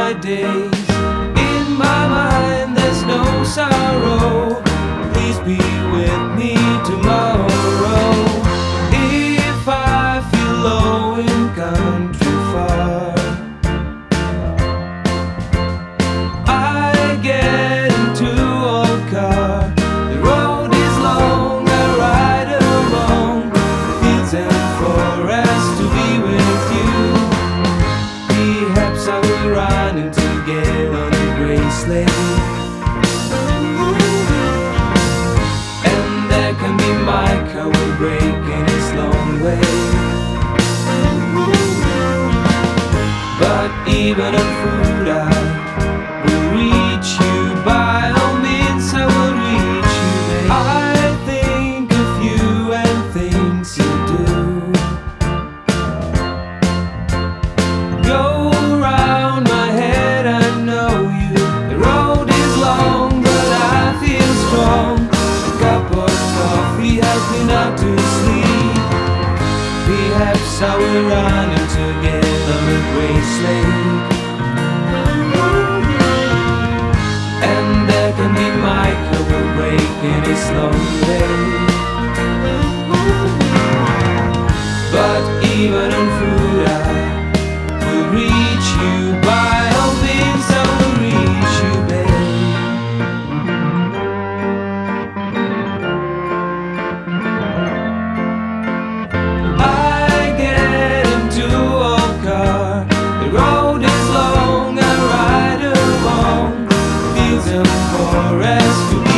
my days. In my mind there's no sorrow. Please be with me tomorrow. If I feel low and gone too far, I get into a car. The road is long, I ride along the fields and forests to be with you. Perhaps I will run in together on a gray sleigh, and there can be my car will break in its long way. But even on foot I will reach you. By all means I will reach you, babe. I think of you and things you do. Go around my head, I know you. The road is long, but I feel strong. A cup of coffee helps me not to sleep. Perhaps I will run in together on a gray sleigh, and there can be my car will break in its long way. But even on foot I will reach you. By all means I will reach you, babe. I get into a car. The road is long, I ride along fields and forests to